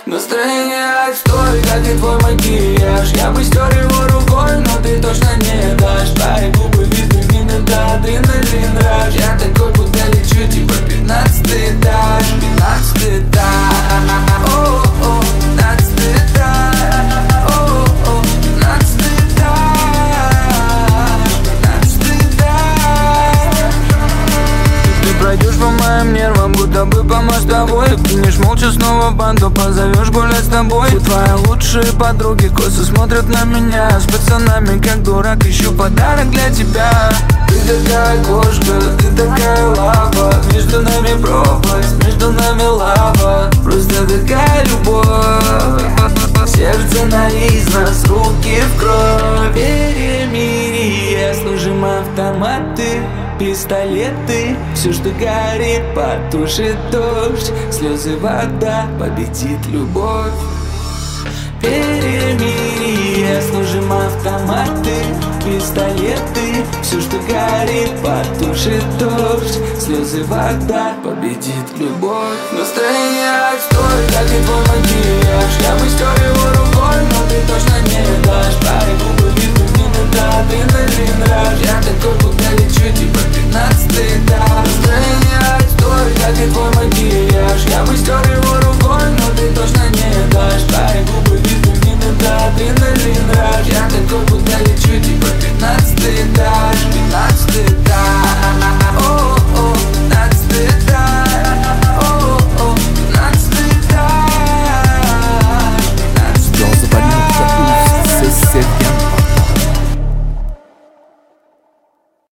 Настроение отстой, как и твой макияж. Я бы стер его рукой, но ты точно не дашь. Твои губы витамин, это адреналин раш. Я такой, будто лечу, типа 15-й этаж. 15-й этаж. О-о-о, 15-й этаж. О-о-о, 15-й этаж. 15-й этаж. Ты пройдешь по моим нервам, будто бы по мостовой. Ты кинешь молча снова банду, позовешь гулять с тобой. Все твои лучшие подруги косо смотрят на меня. С пацанами как дурак ищу подарок для тебя. Ты такая кошка, ты такая лава. Между нами пропасть, между нами лава. Просто такая любовь. Сердце на износ, руки в кровь. Перемирие, служим автоматы, пистолеты. Все, что горит, потушит дождь. Слезы, вода, победит любовь. Перемирие, служим автоматы, пистолеты. Все, что горит, потушит дождь. Слезы, вода, победит любовь. Настроение отстой, как и твой макияж. Я бы стер его рукой, но ты точно не дашь. Твои губы витамин, это адреналин раш. Я такой, будто лечу, типа 15-й этаж.